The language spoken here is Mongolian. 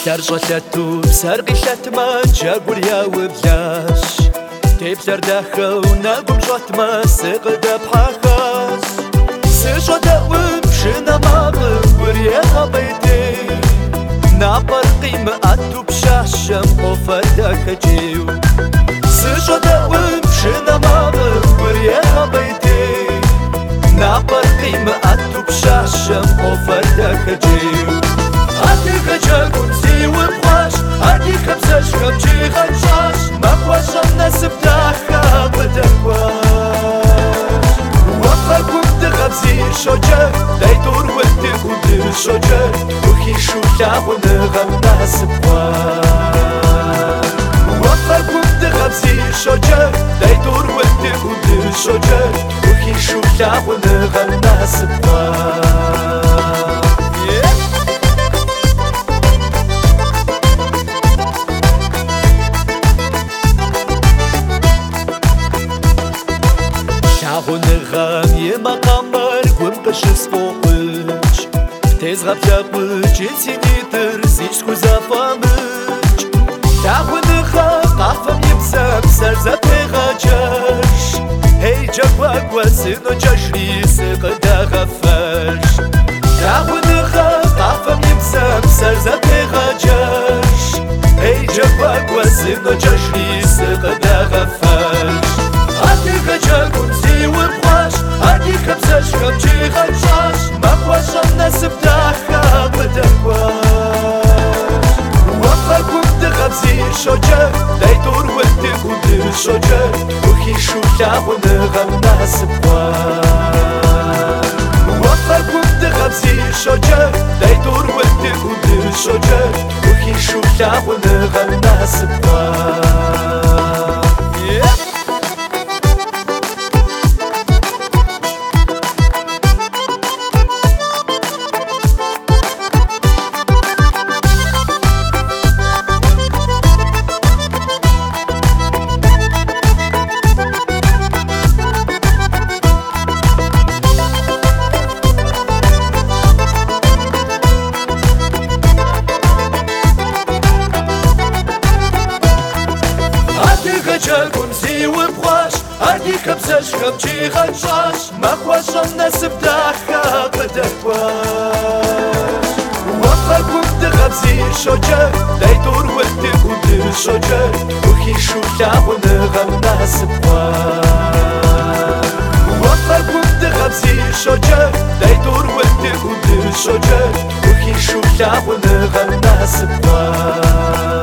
Саржолету саргилатма жагурья выбляш Теплер дахау нагум жотма сыгыда пахас Сыжода выбшина мамы вырья хабайты Напар қимы атту пшашам офарда хачею Сыжода выбшина мамы вырья хабайты Напар қимы атту пшашам офарда хачею Ати хачагун зиуым хваш Ати хапсаш хапчи хачаш Махвашам насыптаха быдахваш Уафагум дыхабзи шоча Дай турвыты куды шоча Тхухи шухлягуны гам насыпваш Уафагум дыхабзи шоча Дай турвыты куды шоча Тхухи шухлягуны гам насыпваш Шагуныргам емақамар гүмпішіс боқыч Тезғап жапыч етсенетір зиш күзапамыч Шагуныргам қафам емсап сарзап еғачаш Эй жапагва сыно чашри сықыдаға фарш Шагуныргам қафам емсап сарзап еғачаш Эй жапагва сыно чашри сықыдаға фарш Ати хачагун зиуым хваш Ати хапсаш хапчи хачаш Махвашам насыптаха быдахваш Уафагум дыхабзи шоча Дай турвыты куды шоча Тхухи шухлягуны гам насыпваш Уафагум дыхабзи шоча Дай турвыты куды шоча Тхухи шухлягуны гам насыпваш Хачагун зиуым хваш Ати хапсаш хапчи хачаш Махвашам насыптаха быдахваш Уафагум дыхабзи шоча Дай турвыты куды шоча Тхухи шухлягуны гам насыпваш Уафагум дыхабзи шоча Дай турвыты куды шоча Тхухи шухлягуны гам насыпваш